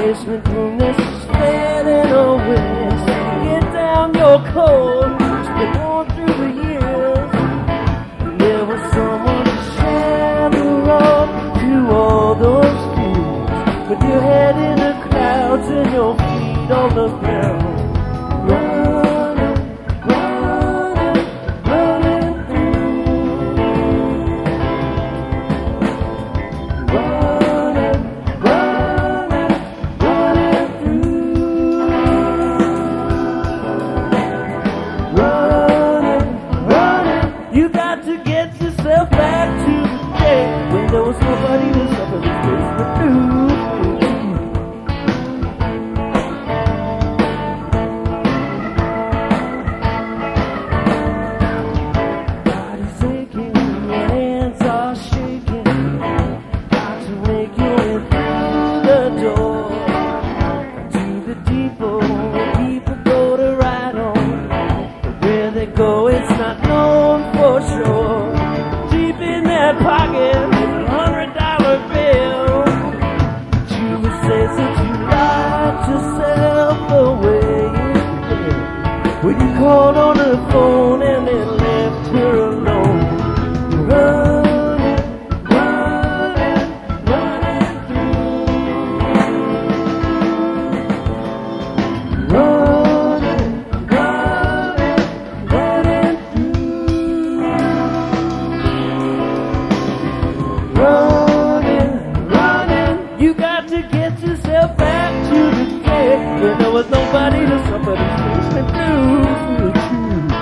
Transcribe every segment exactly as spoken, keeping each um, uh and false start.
basement room that's fading away. So get down your coat, it's been worn through the years. There was someone to share the road to all those fields, with your head in the clouds and your feet on the ground. Running, running, running through. Running, running, running through. Running, running. You got to get yourself back to the day when there was nobody to suffer this place but you. Go, it's not known for sure. Deep in that pocket is a hundred dollar bill. But you would say that you lied yourself away when you called on the phone and then left her alone. You're running, running, running through. Running, running, running through. Running, running. You got to get yourself back to the day when there was nobody to suffer the basement blues with you.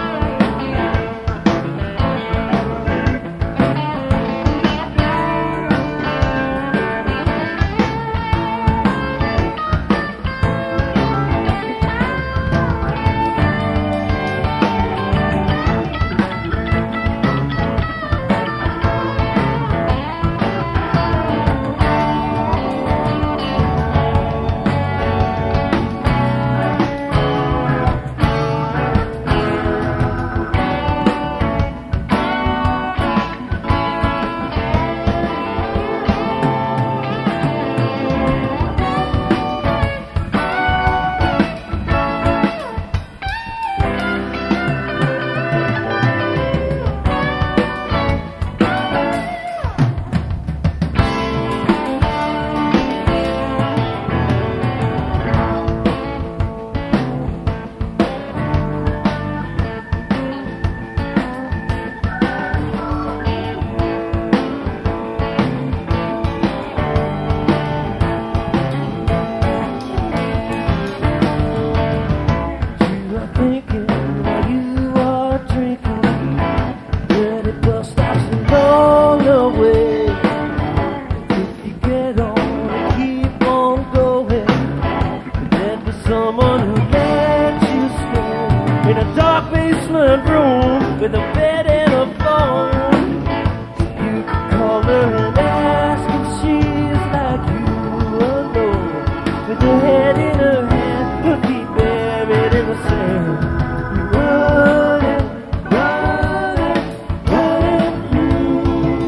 With a bed and a phone, you can call her and ask if she's like you alone. With her head in her hand, her feet buried in the sand. You're running, running, running through.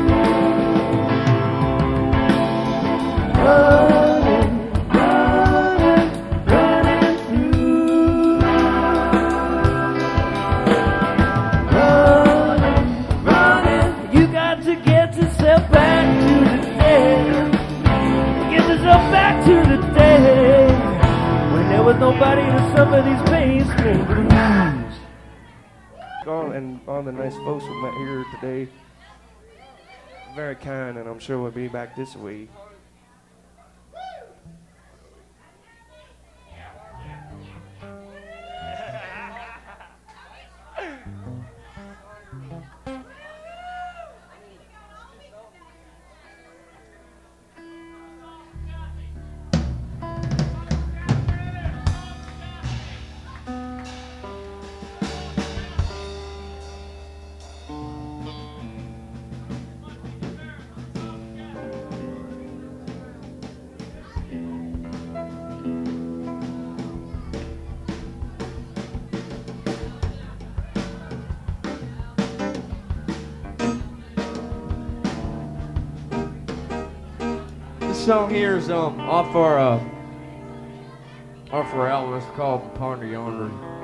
Running, running, running through. Back to the day when there was nobody to suffer these basement blues. All, and all the nice folks we met here today, very kind, and I'm sure we'll be back this week. This song here is um, off our uh, Or for Elvis called Ponder Yonder.